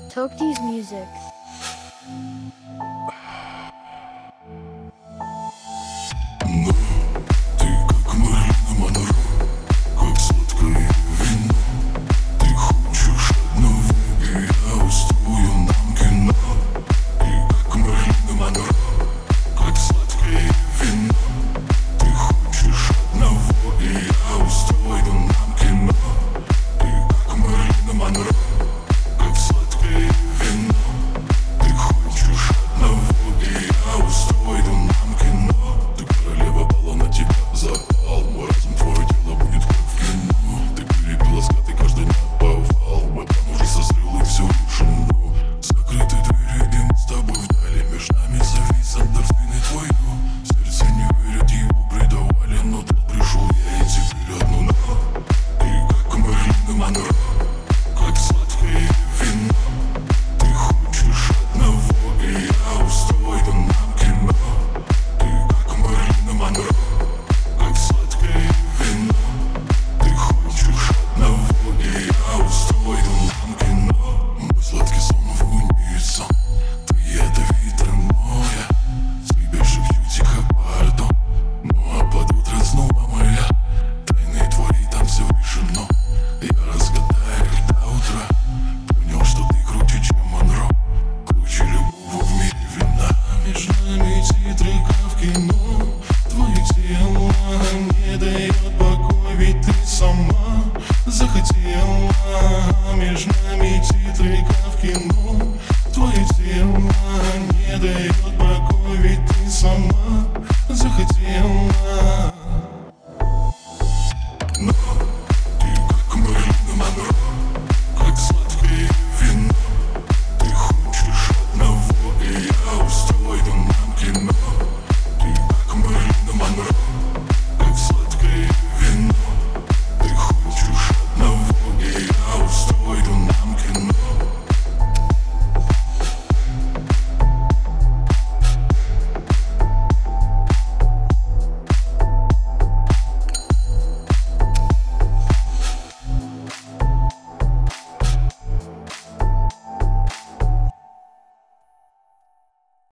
Tokdi's music. Но ты как Мэрилин Монро, как сладкое вино. Ты хочешь одного, и я устрою нам кино. Ты как Мэрилин Монро, как сладкое вино. Ты хочешь одного, и я устрою нам кино. Ты как Мэрилин Монро, как сладкое вино. Ты хочешь одного, и я устрою нам кино. Ты королева бала, на тебя запал. Мой разум, твое тело будет как в кино. Ты перепила скаты, каждый день повал. Мой план уже созрел и все решено. Закрыты двери, и мы с тобой вдали. Между нами завис эндорфины твоего. Сердце не верит, его предавали. Но тут пришел я, и теперь одно но. Ты как Мэрилин Монро, как сладкое вино. Ты хочешь одного, и я устрою нам кино. Ты как Мэрилин Монро, как сладкое вино. Ты хочешь одного, и я устрою нам кино. Мой сладкий сон в унисон. Ты ядовито-моя. Тебе шепчу тихо пардон. Ну а под утро снова моя. Тайны твои, там все решено. Я разгадаю их до утра. Понял, что ты круче, чем Монро. Круче любого в мире вина. Между нами титры в кино. Твое тело не дает покой, ведь ты сама захотела. Между нами